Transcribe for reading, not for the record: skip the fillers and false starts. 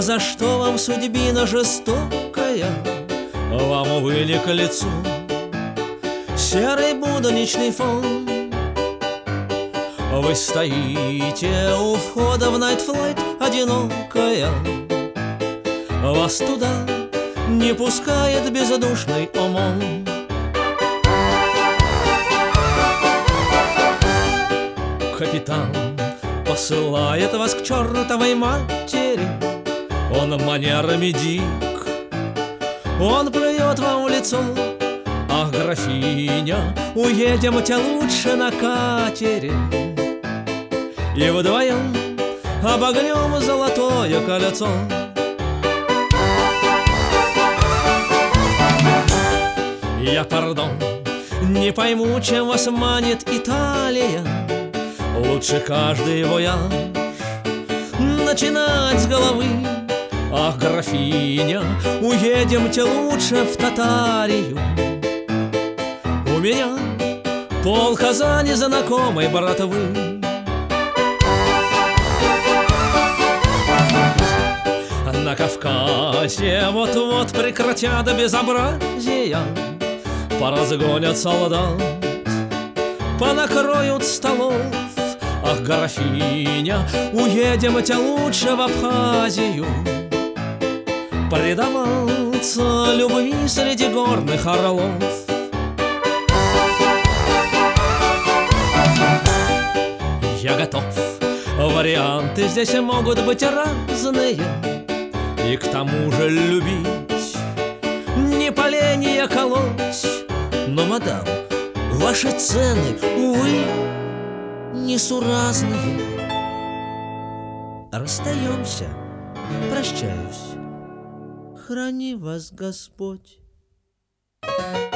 За что вам судьбина жестокая, вам, увы, не к лицу серый будничный фон? Вы стоите у входа в Найтфлайт, одинокая, вас туда не пускает бездушный ОМОН. Капитан посылает вас к чертовой матери, он манерами дик, он плюет вам в лицо. Ах, графиня, уедемте лучше на катере, и вдвоем обогнем золотое кольцо. Я, пардон, не пойму, чем вас манит Италия. Лучше каждый вояж начинать с головы. Ах, графиня, уедемте лучше в Татарию. У меня пол Казани знакомой братвы. На Кавказе вот-вот прекратят безобразия, поразгонят солдат, понакроют столов. Ах, графиня, уедемте лучше в Абхазию, предаваться любви среди горных орлов. Я готов, варианты здесь могут быть разные, и к тому же любить, не поленья колоть. Но, мадам, ваши цены, увы, несуразные. Расстаемся, прощаюсь, храни вас Господь.